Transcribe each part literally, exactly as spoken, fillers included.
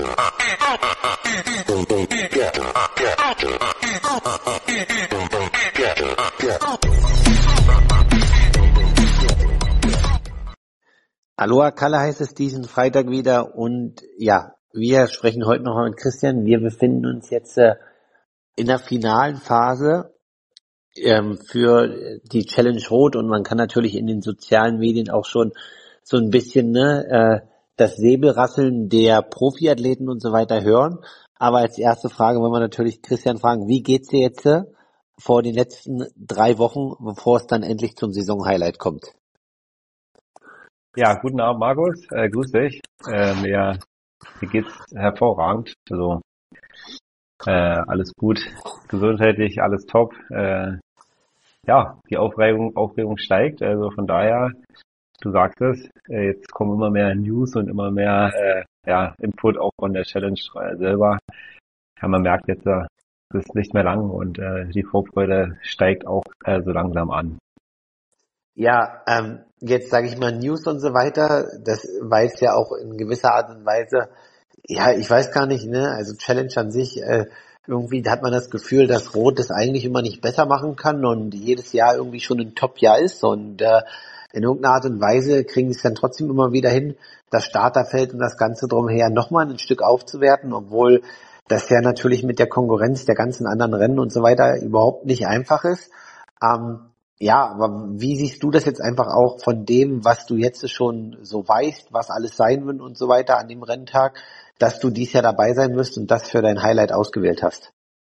Aloha Kalle heißt es diesen Freitag wieder und ja, wir sprechen heute noch mal mit Christian. Wir befinden uns jetzt äh, in der finalen Phase ähm, für die Challenge Rot und man kann natürlich in den sozialen Medien auch schon so ein bisschen ne, äh, das Säbelrasseln der Profiathleten und so weiter hören. Aber als erste Frage wollen wir natürlich Christian fragen, wie geht's dir jetzt äh, vor den letzten drei Wochen, bevor es dann endlich zum Saisonhighlight kommt? Ja, guten Abend, Markus. Äh, grüß dich. Äh, mir, mir geht's hervorragend. Also äh, alles gut, gesundheitlich, alles top. Äh, ja, die Aufregung, Aufregung steigt. Also von daher, du sagst es, äh, jetzt kommen immer mehr News und immer mehr äh, ja, Input auch von der Challenge äh, selber. Ja, man merkt jetzt, äh, es ist nicht mehr lang und äh, die Vorfreude steigt auch äh, so langsam an. Ja, ähm, jetzt sage ich mal News und so weiter, das weiß ja auch in gewisser Art und Weise, ja, ich weiß gar nicht, ne, also Challenge an sich, äh, irgendwie hat man das Gefühl, dass Rot das eigentlich immer nicht besser machen kann und jedes Jahr irgendwie schon ein Top-Jahr ist und äh, in irgendeiner Art und Weise kriegen sie es dann trotzdem immer wieder hin, das Starterfeld und das Ganze drumher nochmal ein Stück aufzuwerten, obwohl das ja natürlich mit der Konkurrenz der ganzen anderen Rennen und so weiter überhaupt nicht einfach ist. Ähm, Ja, aber wie siehst du das jetzt einfach auch von dem, was du jetzt schon so weißt, was alles sein wird und so weiter an dem Renntag, dass du dies Jahr dabei sein wirst und das für dein Highlight ausgewählt hast?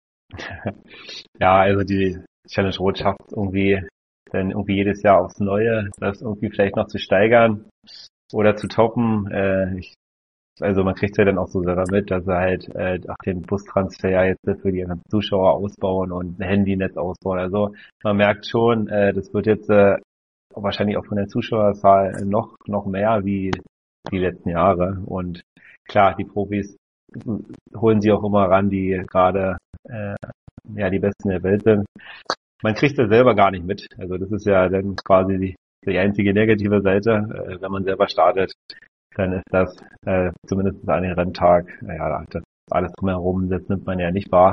Ja, also die Challenge Rot schafft irgendwie dann irgendwie jedes Jahr aufs Neue, das irgendwie vielleicht noch zu steigern oder zu toppen. Äh, ich Also man kriegt ja dann auch so selber mit, dass sie halt äh, auch den Bustransfer ja jetzt für die ganzen Zuschauer ausbauen und ein Handynetz ausbauen. Also man merkt schon, äh, das wird jetzt äh, wahrscheinlich auch von der Zuschauerzahl noch noch mehr wie die letzten Jahre. Und klar, die Profis holen sie auch immer ran, die gerade äh, ja die Besten der Welt sind. Man kriegt das selber gar nicht mit. Also das ist ja dann quasi die, die einzige negative Seite, äh, wenn man selber startet. Dann ist das äh, zumindest an den Renntag, ja, das alles drumherum, das nimmt man ja nicht wahr.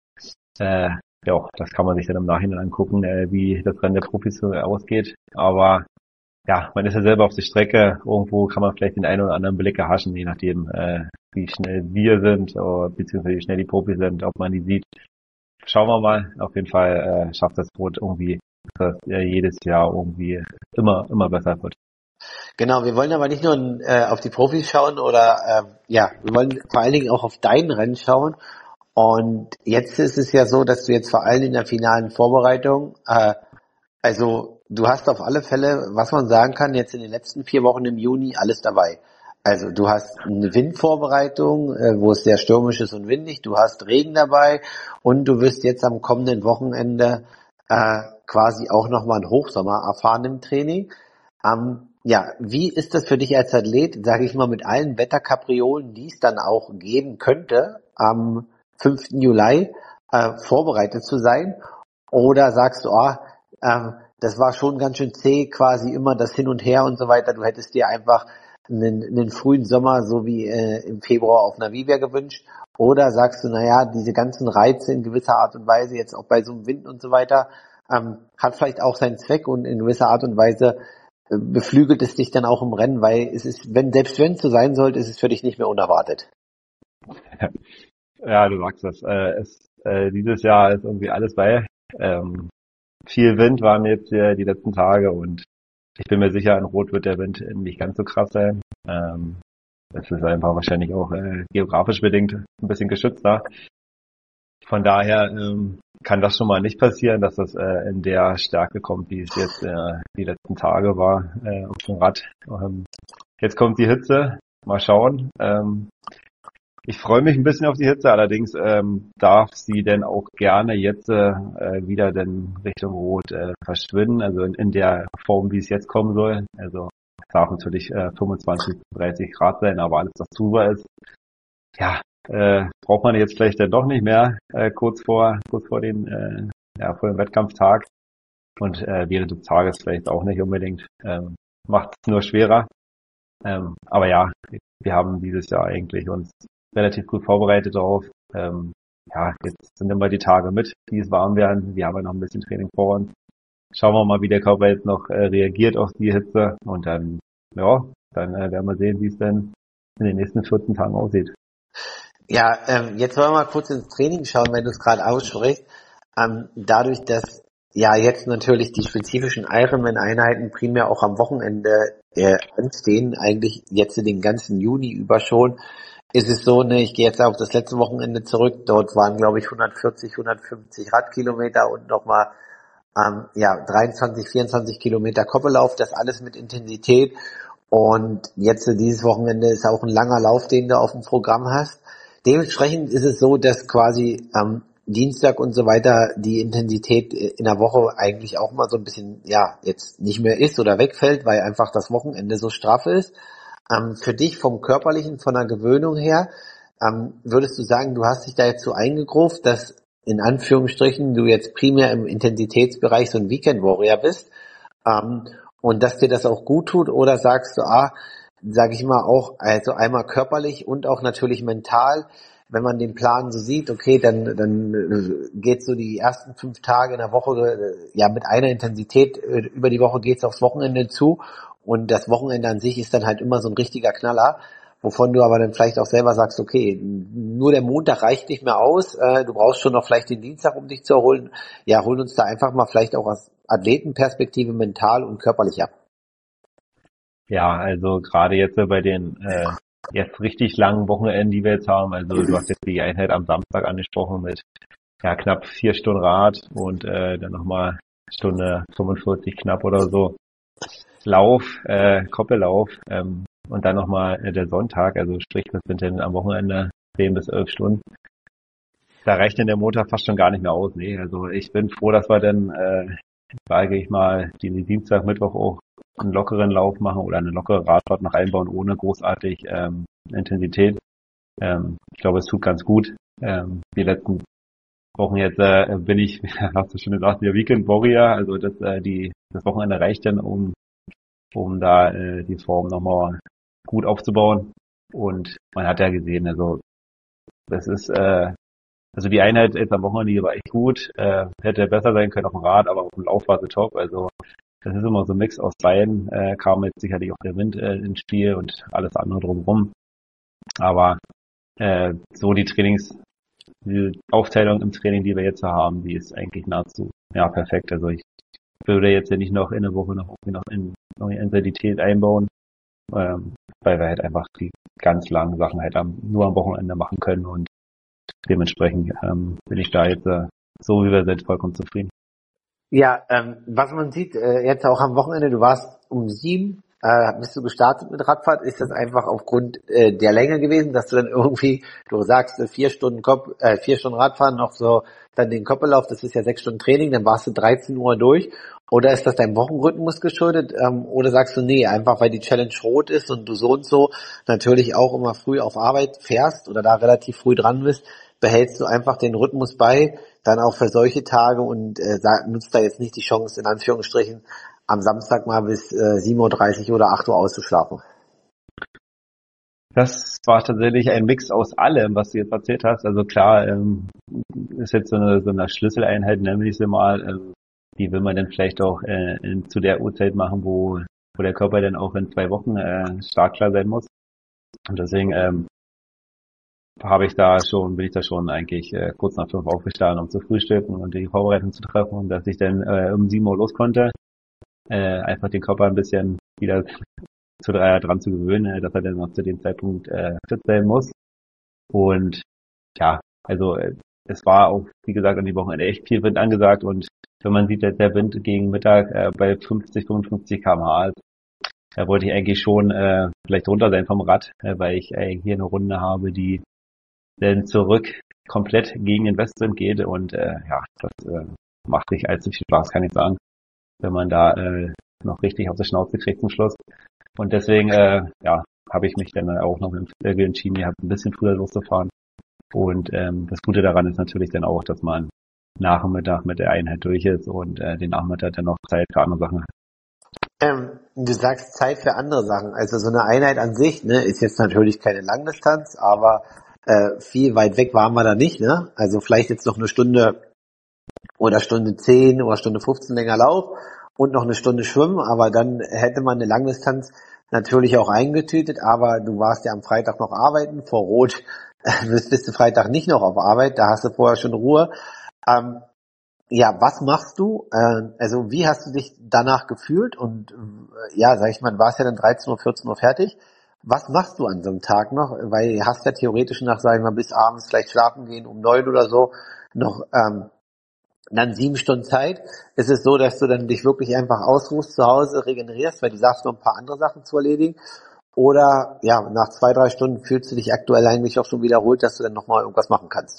Äh, ja, das kann man sich dann im Nachhinein angucken, äh, wie das Rennen der Profis so ausgeht. Aber ja, man ist ja selber auf der Strecke. Irgendwo kann man vielleicht den einen oder anderen Blick erhaschen, je nachdem, äh, wie schnell wir sind, oder, beziehungsweise wie schnell die Profis sind, ob man die sieht. Schauen wir mal. Auf jeden Fall äh, schafft das Rot irgendwie, dass äh, jedes Jahr irgendwie immer, immer besser wird. Genau, wir wollen aber nicht nur äh, auf die Profis schauen oder äh, ja, wir wollen vor allen Dingen auch auf dein Rennen schauen. Und jetzt ist es ja so, dass du jetzt vor allem in der finalen Vorbereitung, äh, also du hast auf alle Fälle, was man sagen kann, jetzt in den letzten vier Wochen im Juni alles dabei. Also du hast eine Windvorbereitung, äh, wo es sehr stürmisch ist und windig, du hast Regen dabei und du wirst jetzt am kommenden Wochenende äh, quasi auch nochmal einen Hochsommer erfahren im Training. Ähm, ja, wie ist das für dich als Athlet, sage ich mal, mit allen Wetterkapriolen, die es dann auch geben könnte, am fünften Juli äh, vorbereitet zu sein? Oder sagst du, oh, äh, das war schon ganz schön zäh, quasi immer das Hin und Her und so weiter. Du hättest dir einfach einen, einen frühen Sommer, so wie äh, im Februar auf Namibia gewünscht? Oder sagst du, naja, diese ganzen Reize in gewisser Art und Weise, jetzt auch bei so einem Wind und so weiter, ähm, hat vielleicht auch seinen Zweck und in gewisser Art und Weise beflügelt es dich dann auch im Rennen, weil es ist, wenn, selbst wenn es so sein sollte, ist es für dich nicht mehr unerwartet. Ja, du sagst das. Äh, es, äh, dieses Jahr ist irgendwie alles bei. Ähm, viel Wind waren jetzt äh, die letzten Tage und ich bin mir sicher, in Rot wird der Wind nicht ganz so krass sein. Ähm, das ist einfach wahrscheinlich auch äh, geografisch bedingt ein bisschen geschützter. Von daher ähm, kann das schon mal nicht passieren, dass das äh, in der Stärke kommt, wie es jetzt äh, die letzten Tage war äh, auf dem Rad. Ähm, jetzt kommt die Hitze, mal schauen. Ähm, ich freue mich ein bisschen auf die Hitze, allerdings ähm, darf sie denn auch gerne jetzt äh, wieder denn Richtung Rot äh, verschwinden, also in, in der Form, wie es jetzt kommen soll. Also es darf natürlich äh, fünfundzwanzig, dreißig Grad sein, aber alles, was drüber ist, ja, Äh, braucht man jetzt vielleicht dann doch nicht mehr äh, kurz vor kurz vor den äh, ja vor dem Wettkampftag und äh, während des Tages vielleicht auch nicht unbedingt, ähm, macht es nur schwerer, ähm, aber ja, wir haben dieses Jahr eigentlich uns relativ gut vorbereitet darauf. Ähm, ja, jetzt sind immer die Tage mit, die es warm werden. Wir haben ja noch ein bisschen Training vor uns. Schauen wir mal, wie der Körper jetzt noch äh, reagiert auf die Hitze. Und dann, ja, dann äh, werden wir sehen, wie es dann in den nächsten vierzehn Tagen aussieht. Ja, ähm, jetzt wollen wir mal kurz ins Training schauen, wenn du es gerade aussprichst. Ähm, dadurch, dass ja jetzt natürlich die spezifischen Ironman-Einheiten primär auch am Wochenende äh, anstehen, eigentlich jetzt den ganzen Juni über schon, ist es so, ne, ich gehe jetzt auf das letzte Wochenende zurück, dort waren glaube ich hundertvierzig, hundertfünfzig Radkilometer und nochmal ähm, ja, dreiundzwanzig, vierundzwanzig Kilometer Koppellauf, das alles mit Intensität. Und jetzt äh, dieses Wochenende ist auch ein langer Lauf, den du auf dem Programm hast. Dementsprechend ist es so, dass quasi am Dienstag und so weiter die Intensität in der Woche eigentlich auch mal so ein bisschen, ja, jetzt nicht mehr ist oder wegfällt, weil einfach das Wochenende so straff ist. Ähm, für dich vom Körperlichen, von der Gewöhnung her, ähm, würdest du sagen, du hast dich da jetzt so eingegruft, dass in Anführungsstrichen du jetzt primär im Intensitätsbereich so ein Weekend Warrior bist, ähm, und dass dir das auch gut tut, oder sagst du, ah, sage ich mal auch, also einmal körperlich und auch natürlich mental, wenn man den Plan so sieht, okay, dann dann geht so die ersten fünf Tage in der Woche äh, ja mit einer Intensität, äh, über die Woche geht's aufs Wochenende zu, und das Wochenende an sich ist dann halt immer so ein richtiger Knaller, wovon du aber dann vielleicht auch selber sagst, okay, nur der Montag reicht nicht mehr aus, äh, du brauchst schon noch vielleicht den Dienstag, um dich zu erholen. Ja, holen uns da einfach mal vielleicht auch aus Athletenperspektive mental und körperlich ab. Ja, also gerade jetzt äh, bei den äh, jetzt richtig langen Wochenenden, die wir jetzt haben, also du hast jetzt die Einheit am Samstag angesprochen mit ja knapp vier Stunden Rad und äh, dann nochmal Stunde fünfundvierzig knapp oder so Lauf, äh, Koppellauf, ähm, und dann nochmal äh, der Sonntag, also sprich, das sind dann am Wochenende zehn bis elf Stunden. Da reicht dann der Montag fast schon gar nicht mehr aus. Nee, also ich bin froh, dass wir dann, äh, sage ich mal, die Dienstag, Mittwoch auch einen lockeren Lauf machen oder eine lockere Radfahrt noch einbauen, ohne großartig ähm, Intensität. Ähm, ich glaube, es tut ganz gut. Ähm, die letzten Wochen jetzt äh, bin ich, hast du schon gesagt, der Weekend Warrior, also das, äh, die, das Wochenende reicht dann, um um da äh, die Form nochmal gut aufzubauen. Und man hat ja gesehen, also das ist, äh, also die Einheit jetzt am Wochenende, die war echt gut, äh, hätte besser sein können auf dem Rad, aber auf dem Lauf war sie top. Also das ist immer so ein Mix aus beiden, äh, kam jetzt sicherlich auch der Wind äh, ins Spiel und alles andere drumherum. Aber äh, so die Trainings, die Aufteilung im Training, die wir jetzt haben, die ist eigentlich nahezu ja perfekt. Also ich würde jetzt ja nicht noch in der Woche noch irgendwie noch in neue Intensität einbauen, ähm, weil wir halt einfach die ganz langen Sachen halt am, nur am Wochenende machen können, und dementsprechend ähm, bin ich da jetzt äh, so wie wir sind vollkommen zufrieden. Ja, ähm, was man sieht, äh, jetzt auch am Wochenende, du warst um sieben, äh, bist du gestartet mit Radfahrt, ist das einfach aufgrund äh, der Länge gewesen, dass du dann irgendwie, du sagst, äh, vier Stunden Kopf, äh, vier Stunden Radfahren, noch so dann den Koppellauf, das ist ja sechs Stunden Training, dann warst du dreizehn Uhr durch, oder ist das deinem Wochenrhythmus geschuldet, ähm, oder sagst du, nee, einfach weil die Challenge rot ist und du so und so natürlich auch immer früh auf Arbeit fährst oder da relativ früh dran bist, behältst du einfach den Rhythmus bei, dann auch für solche Tage, und äh, sag, nutzt da jetzt nicht die Chance, in Anführungsstrichen, am Samstag mal bis äh, sieben Uhr dreißig oder acht Uhr auszuschlafen. Das war tatsächlich ein Mix aus allem, was du jetzt erzählt hast. Also klar, ähm, ist jetzt so eine, so eine Schlüsseleinheit, nenne ich sie mal, ähm, die will man dann vielleicht auch äh, in, zu der Uhrzeit machen, wo, wo der Körper dann auch in zwei Wochen äh, startklar sein muss. Und deswegen ähm, habe ich da schon, bin ich da schon eigentlich äh, kurz nach fünf aufgestanden, um zu frühstücken und die Vorbereitung zu treffen, und dass ich dann äh, um sieben Uhr los konnte, äh, einfach den Körper ein bisschen wieder zu Dreier dran zu gewöhnen, äh, dass er dann noch zu dem Zeitpunkt äh, fit sein muss. Und ja, also äh, es war auch, wie gesagt, an die Wochenende echt viel Wind angesagt, und wenn man sieht, dass der Wind gegen Mittag äh, bei fünfzig, fünfundfünfzig Kilometer pro Stunde ist, da wollte ich eigentlich schon äh, vielleicht runter sein vom Rad, äh, weil ich äh, hier eine Runde habe, die dann zurück komplett gegen den Westwind geht, und äh, ja, das äh, macht nicht allzu viel Spaß, kann ich sagen, wenn man da äh, noch richtig auf die Schnauze kriegt zum Schluss. Und deswegen, äh, ja, habe ich mich dann auch noch entschieden, ihr habt ein bisschen früher loszufahren. Und ähm, das Gute daran ist natürlich dann auch, dass man nach dem Mittag mit der Einheit durch ist und äh, den Nachmittag dann noch Zeit für andere Sachen hat. Ähm, du sagst Zeit für andere Sachen. Also so eine Einheit an sich, ne, ist jetzt natürlich keine Langdistanz, aber äh, viel weit weg waren wir da nicht, ne? Also vielleicht jetzt noch eine Stunde oder Stunde zehn oder Stunde fünfzehn länger Lauf und noch eine Stunde Schwimmen, aber dann hätte man eine Langdistanz natürlich auch eingetütet, aber du warst ja am Freitag noch arbeiten, vor Rot bist, bist du Freitag nicht noch auf Arbeit, da hast du vorher schon Ruhe. Ähm, ja, was machst du? Äh, also wie hast du dich danach gefühlt? Und äh, ja, sag ich mal, du warst ja dann dreizehn Uhr, vierzehn Uhr fertig. Was machst du an so einem Tag noch? Weil du hast ja theoretisch nach, sagen wir mal, bis abends vielleicht schlafen gehen um neun oder so noch ähm, dann sieben Stunden Zeit. Ist es so, dass du dann dich wirklich einfach ausruhst zu Hause, regenerierst, weil du sagst, noch ein paar andere Sachen zu erledigen? Oder ja, nach zwei, drei Stunden fühlst du dich aktuell eigentlich auch schon wiederholt, dass du dann nochmal irgendwas machen kannst?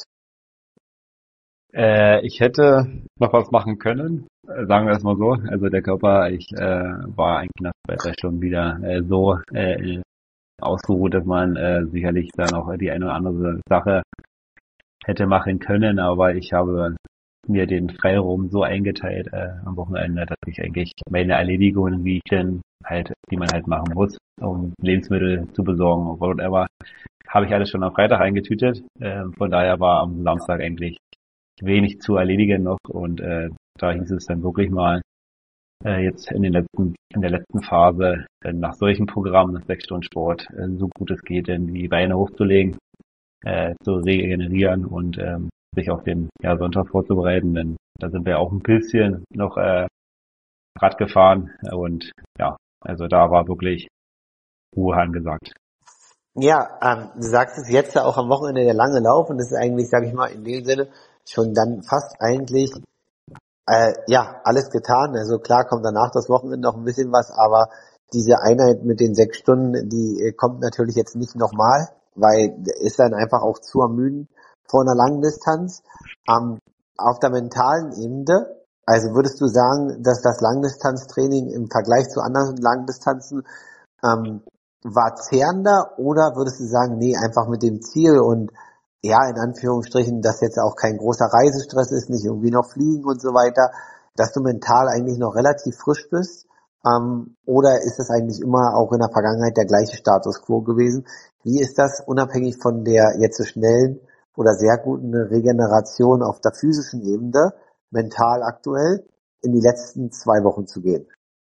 Äh, ich hätte noch was machen können, äh, sagen wir es mal so. Also der Körper, ich äh, war eigentlich nach zwei, drei Stunden wieder äh, so äh, ausgeruht, dass man äh, sicherlich dann auch die eine oder andere Sache hätte machen können, aber ich habe mir den Freiraum so eingeteilt äh, am Wochenende, dass ich eigentlich meine Erledigungen, wie ich denn halt, die man halt machen muss, um Lebensmittel zu besorgen oder whatever, habe ich alles schon am Freitag eingetütet. Äh, von daher war am Samstag eigentlich wenig zu erledigen noch und äh, da hieß es dann wirklich mal äh, jetzt in den letzten in der letzten Phase äh, nach solchen Programmen, nach sechs Stunden Sport, äh, so gut es geht, denn die Beine hochzulegen, äh, zu regenerieren und ähm, sich auf den ja, Sonntag vorzubereiten, denn da sind wir auch ein bisschen noch äh, Rad gefahren und ja, also da war wirklich Ruhe angesagt. Ja, ähm, du sagst es jetzt ja auch am Wochenende der lange Lauf und das ist eigentlich, sage ich mal, in dem Sinne schon dann fast eigentlich äh, ja alles getan. Also klar kommt danach das Wochenende noch ein bisschen was, aber diese Einheit mit den sechs Stunden, die äh, kommt natürlich jetzt nicht nochmal, weil ist dann einfach auch zu ermüden vor einer langen Distanz. Ähm, auf der mentalen Ebene, also würdest du sagen, dass das Langdistanztraining im Vergleich zu anderen Langdistanzen ähm, war zehrender oder würdest du sagen, nee, einfach mit dem Ziel und ja, in Anführungsstrichen, dass jetzt auch kein großer Reisestress ist, nicht irgendwie noch fliegen und so weiter, dass du mental eigentlich noch relativ frisch bist? Ähm, oder ist das eigentlich immer auch in der Vergangenheit der gleiche Status quo gewesen? Wie ist das unabhängig von der jetzt so schnellen oder sehr guten Regeneration auf der physischen Ebene, mental aktuell, in die letzten zwei Wochen zu gehen?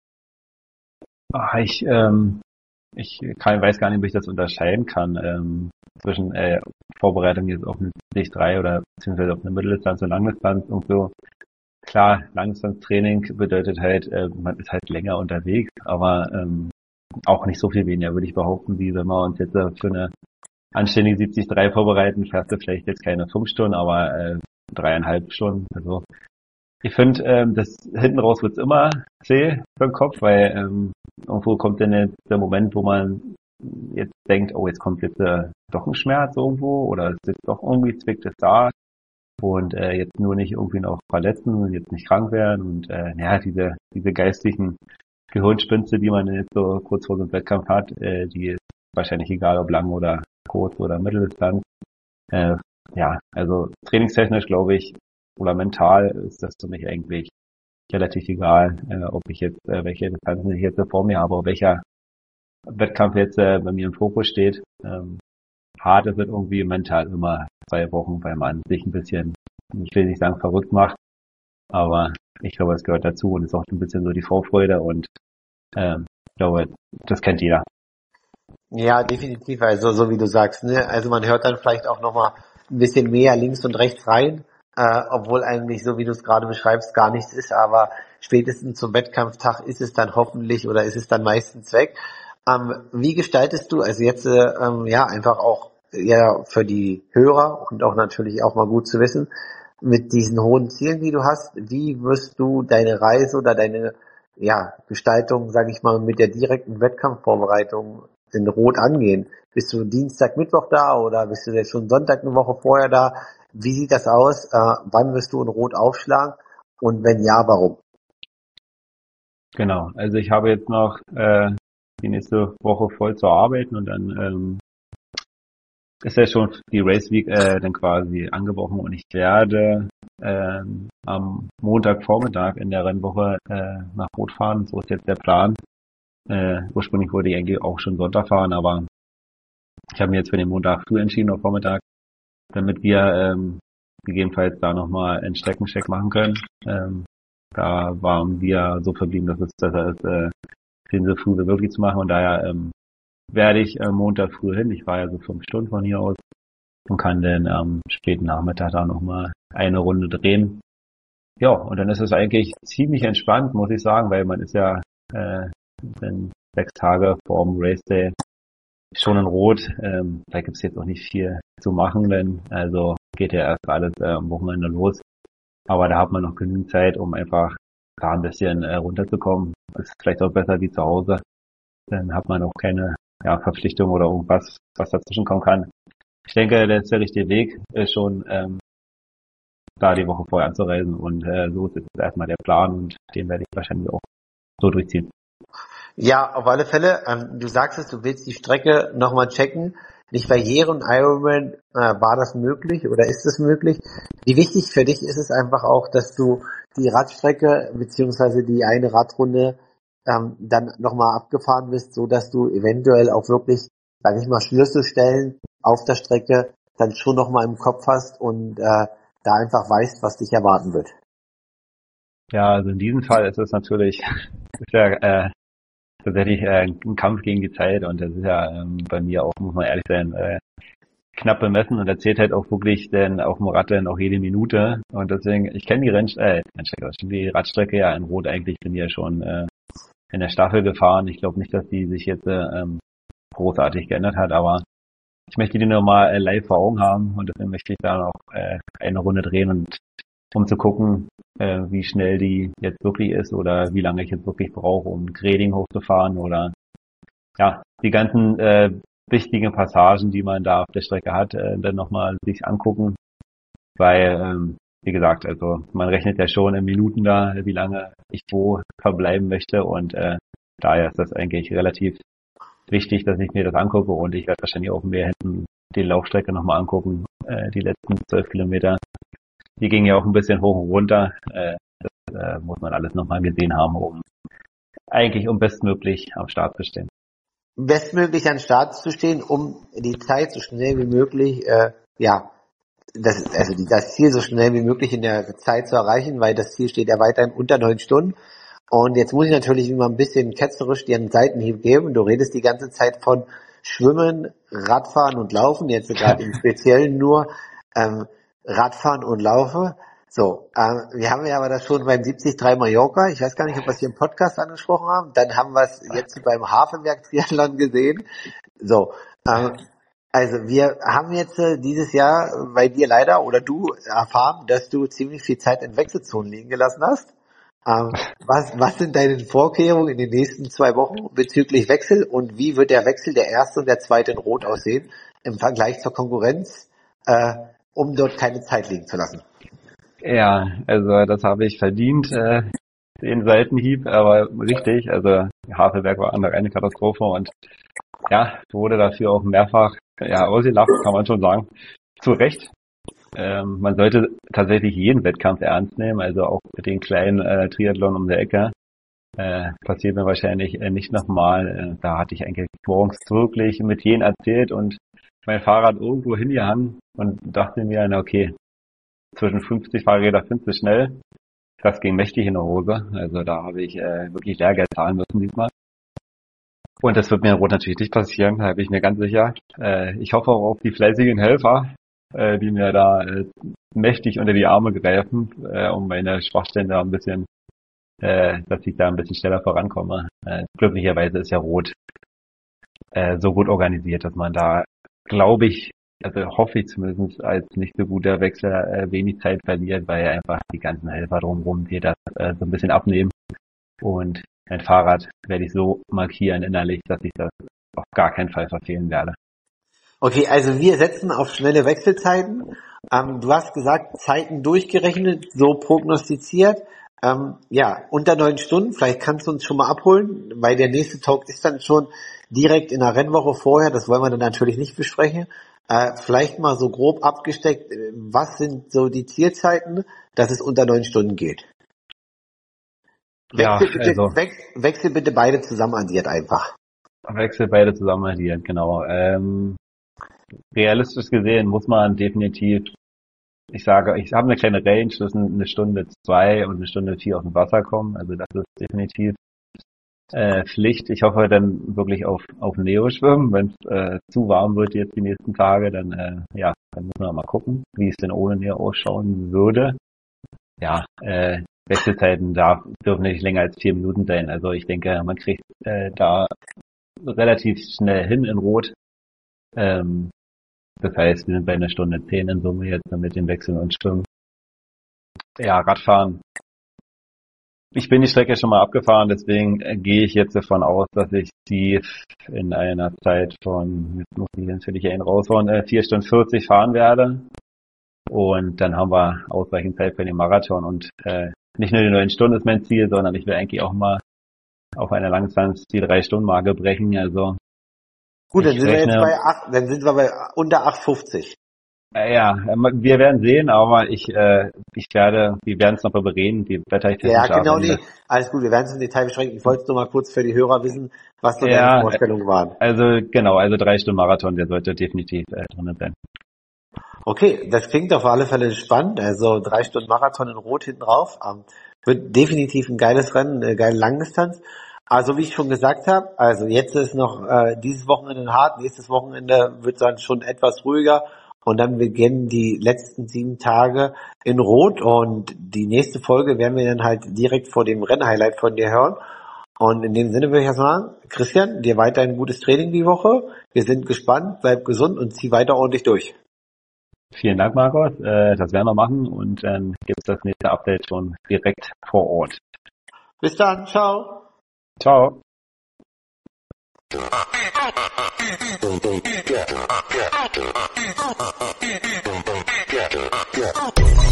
Ach, ich ähm, ich kann, weiß gar nicht, ob ich das unterscheiden kann ähm, zwischen äh, Vorbereitung jetzt auf eine Sicht drei oder beziehungsweise auf eine Mitteldistanz und Langdistanz und so. Klar, Langdistanztraining bedeutet halt, äh, man ist halt länger unterwegs, aber ähm, auch nicht so viel weniger, würde ich behaupten, wie wenn wir uns jetzt äh, für eine anständige siebzig drei vorbereiten, fährst du vielleicht jetzt keine fünf Stunden, aber äh, dreieinhalb Stunden. Also ich finde, ähm, das hinten raus wird's immer zäh für den Kopf, weil ähm, irgendwo kommt dann der, der Moment, wo man jetzt denkt, oh, jetzt kommt jetzt äh, doch ein Schmerz irgendwo oder es ist jetzt doch irgendwie zwickt es da und äh, jetzt nur nicht irgendwie noch verletzen und jetzt nicht krank werden und äh, ja, diese diese geistlichen Gehirnspinste, die man jetzt so kurz vor so einem Wettkampf hat, äh, die ist wahrscheinlich egal, ob lang oder kurz oder Mitteldistanz. Äh, ja, also trainingstechnisch glaube ich oder mental ist das für mich eigentlich relativ egal, äh, ob ich jetzt äh, welche Distanzen ich jetzt vor mir habe, oder welcher Wettkampf jetzt äh, bei mir im Fokus steht. Ähm, hart ist es irgendwie mental immer zwei Wochen, weil man sich ein bisschen, ich will nicht sagen verrückt macht, aber ich glaube, es gehört dazu und ist auch ein bisschen so die Vorfreude und ähm, ich glaube, das kennt jeder. Ja, definitiv. Also so wie du sagst, ne? Also man hört dann vielleicht auch nochmal ein bisschen mehr links und rechts rein, äh, obwohl eigentlich, so wie du es gerade beschreibst, gar nichts ist. Aber spätestens zum Wettkampftag ist es dann hoffentlich oder ist es dann meistens weg. Ähm, wie gestaltest du, also jetzt äh, ähm, ja einfach auch ja für die Hörer und auch natürlich auch mal gut zu wissen, mit diesen hohen Zielen, die du hast, wie wirst du deine Reise oder deine ja, Gestaltung, sage ich mal, mit der direkten Wettkampfvorbereitung in Rot angehen? Bist du Dienstag, Mittwoch da oder bist du jetzt schon Sonntag eine Woche vorher da? Wie sieht das aus? Äh, wann wirst du in Rot aufschlagen? Und wenn ja, warum? Genau, also ich habe jetzt noch äh, die nächste Woche voll zu arbeiten und dann ähm, ist ja schon die Race Week äh, dann quasi angebrochen und ich werde ähm, am Montagvormittag in der Rennwoche äh, nach Rot fahren. So ist jetzt der Plan. Äh, ursprünglich wollte ich eigentlich auch schon Sonntag fahren, aber ich habe mir jetzt für den Montag früh entschieden, auf Vormittag, damit wir ähm, gegebenenfalls da nochmal einen Streckencheck machen können. Ähm, da waren wir so verblieben, dass es besser ist, äh, den so früh wie möglich zu machen. Und daher ähm, werde ich äh, Montag früh hin. Ich fahre ja so fünf Stunden von hier aus und kann dann am späten Nachmittag da nochmal eine Runde drehen. Ja, und dann ist es eigentlich ziemlich entspannt, muss ich sagen, weil man ist ja äh, dann sechs Tage vor dem Race Day schon in Rot. Ähm, da gibt's jetzt auch nicht viel zu machen, denn also geht ja erst alles äh, am Wochenende los. Aber da hat man noch genügend Zeit, um einfach da ein bisschen äh, runterzukommen. Ist vielleicht auch besser wie zu Hause. Dann hat man auch keine ja, Verpflichtung oder irgendwas, was dazwischen kommen kann. Ich denke, der ist der richtige Weg, ist schon ähm, da die Woche vorher anzureisen und äh, so ist jetzt erstmal der Plan und den werde ich wahrscheinlich auch so durchziehen. Ja, auf alle Fälle. Ähm, du sagst es, du willst die Strecke nochmal checken. Nicht bei jedem Ironman äh, war das möglich oder ist es möglich. Wie wichtig für dich ist es einfach auch, dass du die Radstrecke beziehungsweise die eine Radrunde ähm, dann nochmal abgefahren bist, so dass du eventuell auch wirklich, sag ich mal, Schlüsselstellen auf der Strecke dann schon nochmal im Kopf hast und äh, da einfach weißt, was dich erwarten wird. Ja, also in diesem Fall ist es natürlich ist ja äh, tatsächlich äh, ein Kampf gegen die Zeit und das ist ja ähm, bei mir auch, muss man ehrlich sein, äh, knapp bemessen und da zählt halt auch wirklich denn auf dem Rad dann auch jede Minute und deswegen, ich kenne die Renn äh, Rennstrecke, die Radstrecke ja in Rot eigentlich, bin ja schon äh, in der Staffel gefahren. Ich glaube nicht, dass die sich jetzt äh, ähm, großartig geändert hat, aber ich möchte die nur mal äh, live vor Augen haben und deswegen möchte ich da noch äh, eine Runde drehen und um zu gucken, äh, wie schnell die jetzt wirklich ist oder wie lange ich jetzt wirklich brauche, um Grading hochzufahren oder ja, die ganzen äh, wichtigen Passagen, die man da auf der Strecke hat, äh, dann nochmal sich angucken, weil, ähm, wie gesagt, also man rechnet ja schon in Minuten da, wie lange ich wo verbleiben möchte und äh, daher ist das eigentlich relativ wichtig, dass ich mir das angucke und ich werde wahrscheinlich auch mehr hinten die Laufstrecke nochmal angucken, äh, die letzten zwölf Kilometer. Die ging ja auch ein bisschen hoch und runter. Äh, das äh, muss man alles nochmal gesehen haben, um eigentlich um bestmöglich am Start zu stehen. Bestmöglich an den Start zu stehen, um die Zeit so schnell wie möglich, äh, ja, das, also die, das Ziel so schnell wie möglich in der Zeit zu erreichen, weil das Ziel steht ja weiterhin unter neun Stunden. Und jetzt muss ich natürlich immer ein bisschen ketzerisch dir einen Seitenhieb geben. Du redest die ganze Zeit von Schwimmen, Radfahren und Laufen, jetzt gerade im Speziellen nur ähm, Radfahren und Laufen. So, äh, wir haben ja aber das schon beim siebzig drei Mallorca, ich weiß gar nicht, ob wir es hier im Podcast angesprochen haben, dann haben wir es jetzt beim Hafenberg-Triathlon gesehen. So, ähm, also wir haben jetzt äh, dieses Jahr bei dir leider oder du erfahren, dass du ziemlich viel Zeit in Wechselzonen liegen gelassen hast. Ähm, was, was sind deine Vorkehrungen in den nächsten zwei Wochen bezüglich Wechsel und wie wird der Wechsel der erste und der zweite in Rot aussehen im Vergleich zur Konkurrenz, äh, um dort keine Zeit liegen zu lassen? Ja, also das habe ich verdient, äh, den Seitenhieb, aber richtig, also Havelberg war eine reine Katastrophe und ja, wurde dafür auch mehrfach ja ausgelacht, kann man schon sagen. Zu Recht. Ähm, man sollte tatsächlich jeden Wettkampf ernst nehmen, also auch den kleinen äh, Triathlon um der Ecke. Äh, passiert mir wahrscheinlich äh, nicht nochmal. Äh, da hatte ich eigentlich morgens wirklich mit jenen erzählt und mein Fahrrad irgendwo hingehangen und dachte mir, na okay, zwischen fünfzig Fahrräder findest du schnell. Das ging mächtig in der Hose. Also da habe ich äh, wirklich Lehrgeld zahlen müssen diesmal. Und das wird mir in Rot natürlich nicht passieren, da bin ich mir ganz sicher. Äh, ich hoffe auch auf die fleißigen Helfer, äh, die mir da äh, mächtig unter die Arme greifen, äh, um meine Schwachstellen da ein bisschen, äh, dass ich da ein bisschen schneller vorankomme. Äh, glücklicherweise ist ja Rot äh, so gut organisiert, dass man da, glaube ich, also hoffe ich zumindest als nicht so guter Wechsler äh, wenig Zeit verliert, weil einfach die ganzen Helfer drumherum dir das äh, so ein bisschen abnehmen. Und mein Fahrrad werde ich so markieren innerlich, dass ich das auf gar keinen Fall verfehlen werde. Okay, also wir setzen auf schnelle Wechselzeiten. Ähm, du hast gesagt, Zeiten durchgerechnet, so prognostiziert. Ähm, ja, unter neun Stunden, vielleicht kannst du uns schon mal abholen, weil der nächste Talk ist dann schon direkt in der Rennwoche vorher, das wollen wir dann natürlich nicht besprechen. Äh, vielleicht mal so grob abgesteckt, äh, was sind so die Zielzeiten, dass es unter neun Stunden geht? Ja, Wechsel bitte, also wech, wechsel bitte beide zusammen addiert einfach. Wechsel beide zusammen addiert, genau. Ähm, realistisch gesehen muss man definitiv, ich sage, ich habe eine kleine Range zwischen eine Stunde zwei und eine Stunde vier auf dem Wasser kommen. Also das ist definitiv äh, Pflicht. Ich hoffe dann wirklich auf auf Neo schwimmen. Wenn es äh, zu warm wird jetzt die nächsten Tage, dann äh, ja, dann müssen wir mal gucken, wie es denn ohne Neo ausschauen würde. Ja, äh, Wechselzeiten darf, dürfen nicht länger als vier Minuten sein. Also ich denke, man kriegt äh, da relativ schnell hin in Rot. Ähm, das heißt, wir sind bei einer Stunde zehn in Summe jetzt mit dem Wechseln und Schwimmen. Ja, Radfahren. Ich bin die Strecke schon mal abgefahren, deswegen äh, gehe ich jetzt davon aus, dass ich die in einer Zeit von, jetzt muss ich natürlich einen raushauen, äh, vier Stunden vierzig fahren werde. Und dann haben wir ausreichend Zeit für den Marathon und äh, nicht nur die neun Stunden ist mein Ziel, sondern ich will eigentlich auch mal auf einer Langdistanz die drei Stunden Marke brechen. Also Gut, dann ich sind wir rechne, jetzt bei acht, dann sind wir bei unter acht fünfzig. äh, ja, wir werden sehen, aber ich äh, ich werde, wir werden es noch mal bereden, die wettertechnisch Ja, genau, ab. nee. Alles gut, wir werden es im Detail besprechen. Ich wollte nur mal kurz für die Hörer wissen, was so Ja, deine Vorstellungen waren. also genau, also drei Stunden Marathon, der sollte definitiv äh, drin sein. Okay, das klingt auf alle Fälle spannend. Also drei Stunden Marathon in Rot hinten drauf. Ähm, wird definitiv ein geiles Rennen, eine geile Langdistanz. Also wie ich schon gesagt habe, also jetzt ist noch äh, dieses Wochenende hart, nächstes Wochenende wird dann schon etwas ruhiger und dann beginnen die letzten sieben Tage in Rot und die nächste Folge werden wir dann halt direkt vor dem Rennhighlight von dir hören. Und in dem Sinne würde ich ja sagen, Christian, dir weiterhin gutes Training die Woche. Wir sind gespannt, bleib gesund und zieh weiter ordentlich durch. Vielen Dank, Markus. Äh, das werden wir machen und dann gibt es das nächste Update schon direkt vor Ort. Bis dann, ciao. Ciao. Yeah.